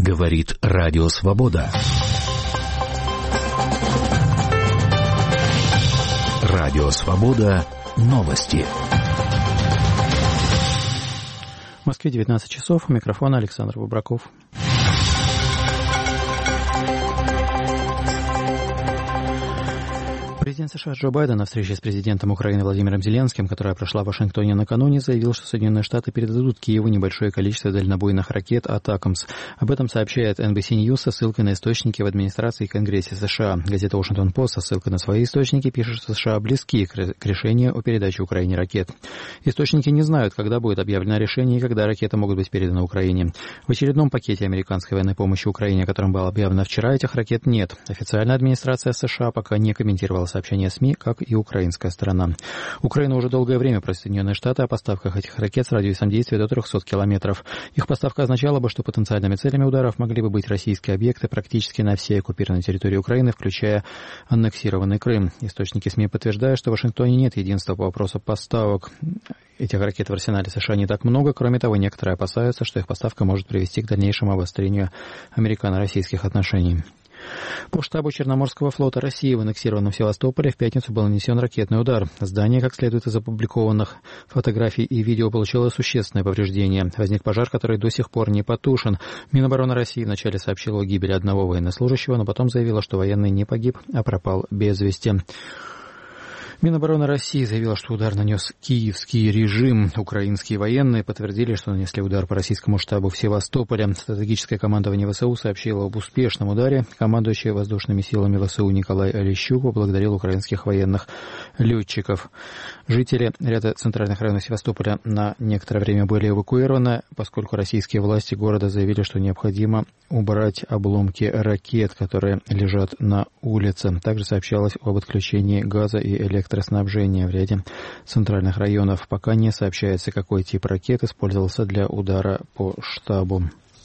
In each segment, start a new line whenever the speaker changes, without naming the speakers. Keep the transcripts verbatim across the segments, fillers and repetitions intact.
Говорит Радио Свобода. Радио Свобода. Новости.
В Москве девятнадцать часов. У микрофона Александр Бубраков. Президент США Джо Байден на встрече с президентом Украины Владимиром Зеленским, которая прошла в Вашингтоне накануне, заявил, что Соединенные Штаты передадут Киеву небольшое количество дальнобойных ракет «Атакамс». Об этом сообщает эн би си News со ссылкой на источники в администрации и Конгрессе США. Газета Washington Post со ссылкой на свои источники пишет, что США близки к решению о передаче Украине ракет. Источники не знают, когда будет объявлено решение и когда ракеты могут быть переданы Украине. В очередном пакете американской военной помощи Украине, о котором было объявлено вчера, этих ракет нет. Официальная администрация США пока не комментировала сообщения СМИ, как и украинская сторона. Украина уже долгое время просит Соединенные Штаты о поставках этих ракет с радиусом действия до трехсот километров. Их поставка означала бы, что потенциальными целями ударов могли бы быть российские объекты практически на всей оккупированной территории Украины, включая аннексированный Крым. Источники СМИ подтверждают, что в Вашингтоне нет единства по вопросу поставок. Этих ракет в арсенале США не так много. Кроме того, некоторые опасаются, что их поставка может привести к дальнейшему обострению американо-российских отношений. По штабу Черноморского флота России в аннексированном Севастополе в пятницу был нанесен ракетный удар. Здание, как следует из опубликованных фотографий и видео, получило существенное повреждение. Возник пожар, который до сих пор не потушен. Минобороны России вначале сообщила о гибели одного военнослужащего, но потом заявила, что военный не погиб, а пропал без вести. Минобороны России заявила, что удар нанес киевский режим. Украинские военные подтвердили, что нанесли удар по российскому штабу в Севастополе. Стратегическое командование ВСУ сообщило об успешном ударе. Командующий воздушными силами ВСУ Николай Олещук поблагодарил украинских военных летчиков. Жители ряда центральных районов Севастополя на некоторое время были эвакуированы, поскольку российские власти города заявили, что необходимо убрать обломки ракет, которые лежат на улице. Также сообщалось об отключении газа и электроэнергии. Электроснабжения в ряде центральных районов. Пока не сообщается, какой тип ракет использовался для удара по штабу.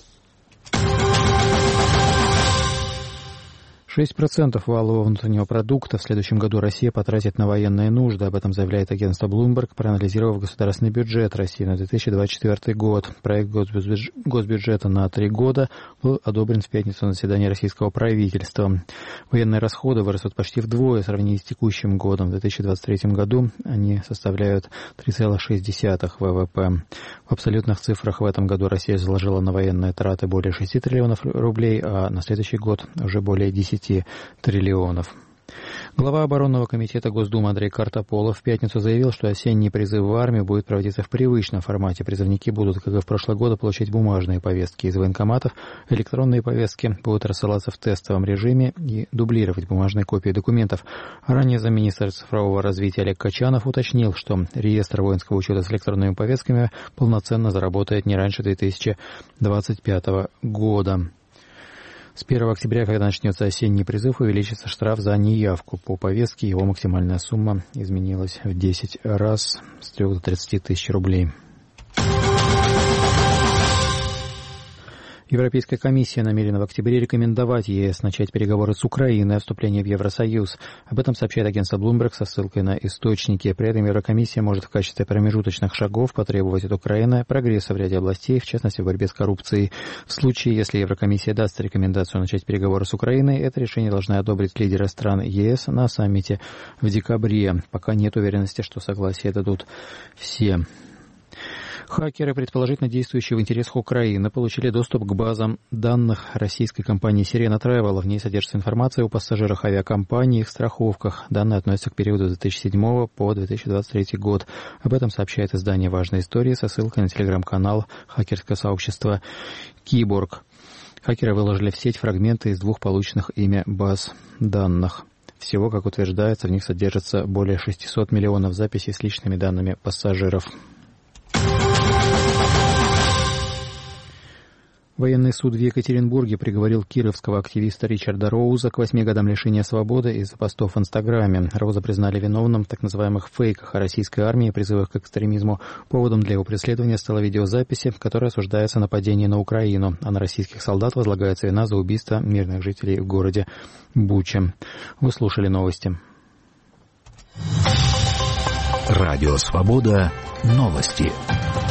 шесть процентов валового внутреннего продукта в следующем году Россия потратит на военные нужды. Об этом заявляет агентство Bloomberg, проанализировав государственный бюджет России на две тысячи двадцать четвёртый год. Проект госбюджета на три года был одобрен в пятницу на заседании российского правительства. Военные расходы вырастут почти вдвое в сравнении с текущим годом. В две тысячи двадцать третьем году они составляют три целых шесть десятых ВВП. В абсолютных цифрах в этом году Россия заложила на военные траты более шести триллионов рублей, а на следующий год уже более десяти триллионов. Глава оборонного комитета Госдумы Андрей Картополов в пятницу заявил, что осенний призыв в армию будет проводиться в привычном формате. Призывники будут, как и в прошлые годы, получать бумажные повестки из военкоматов. Электронные повестки будут рассылаться в тестовом режиме и дублировать бумажные копии документов. Ранее замминистра цифрового развития Олег Качанов уточнил, что реестр воинского учета с электронными повестками полноценно заработает не раньше две тысячи двадцать пятого года. С первого октября, когда начнется осенний призыв, увеличится штраф за неявку по повестке. Его максимальная сумма изменилась в десять раз, с трёх до тридцати тысяч рублей. Европейская комиссия намерена в октябре рекомендовать ЕС начать переговоры с Украиной о вступлении в Евросоюз. Об этом сообщает агентство Bloomberg со ссылкой на источники. При этом Еврокомиссия может в качестве промежуточных шагов потребовать от Украины прогресса в ряде областей, в частности в борьбе с коррупцией. В случае, если Еврокомиссия даст рекомендацию начать переговоры с Украиной, это решение должны одобрить лидеры стран ЕС на саммите в декабре. Пока нет уверенности, что согласие дадут все. Хакеры, предположительно действующие в интересах Украины, получили доступ к базам данных российской компании Sirena Travel. В ней содержится информация о пассажирах авиакомпании и их страховках. Данные относятся к периоду с две тысячи седьмого по две тысячи двадцать третий год. Об этом сообщает издание «Важные истории» со ссылкой на телеграм-канал хакерского сообщества «Киборг». Хакеры выложили в сеть фрагменты из двух полученных ими баз данных. Всего, как утверждается, в них содержится более шестисот миллионов записей с личными данными пассажиров. Военный суд в Екатеринбурге приговорил кировского активиста Ричарда Роуза к восьми годам лишения свободы из-за постов в Инстаграме. Роуза признали виновным в так называемых фейках о российской армии и призывах к экстремизму. Поводом для его преследования стала видеозаписи, в которой осуждается нападение на Украину, а на российских солдат возлагается вина за убийство мирных жителей в городе Буча. Вы слушали новости.
Радио Свобода. Новости.